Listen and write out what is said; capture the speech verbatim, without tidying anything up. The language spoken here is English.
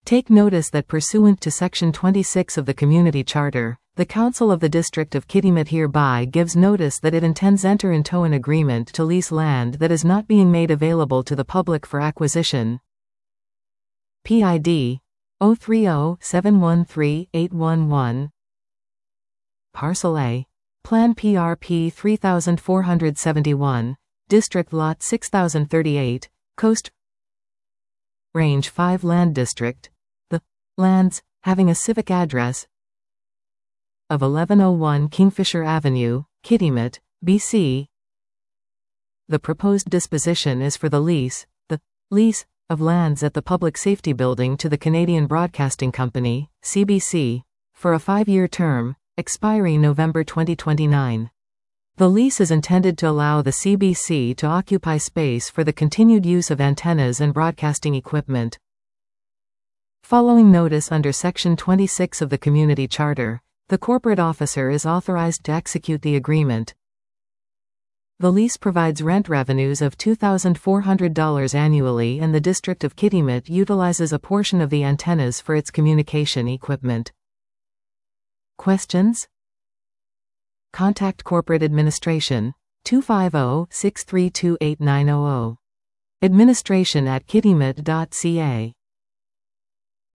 Take notice that pursuant to Section twenty-six of the Community Charter, the Council of the District of Kitimat hereby gives notice that it intends enter into an agreement to lease land that is not being made available to the public for acquisition. P I D zero three zero seven one three eight one one. Parcel A. Plan P R P three four seven one, District Lot six thousand thirty-eight, Coast Range five Land District. The lands, having a civic address of eleven oh one Kingfisher Avenue, Kitimat, B C. The proposed disposition is for the lease, the lease, of lands at the Public Safety Building to the Canadian Broadcasting Company, C B C, for a five-year term, expiring November twenty twenty-nine. The lease is intended to allow the C B C to occupy space for the continued use of antennas and broadcasting equipment. Following notice under Section twenty-six of the Community Charter, the corporate officer is authorized to execute the agreement. The lease provides rent revenues of two thousand four hundred dollars annually, and the District of Kitimat utilizes a portion of the antennas for its communication equipment. Questions? Contact Corporate Administration, two five zero, six three two, eight nine zero zero. Administration at kitimat dot c a.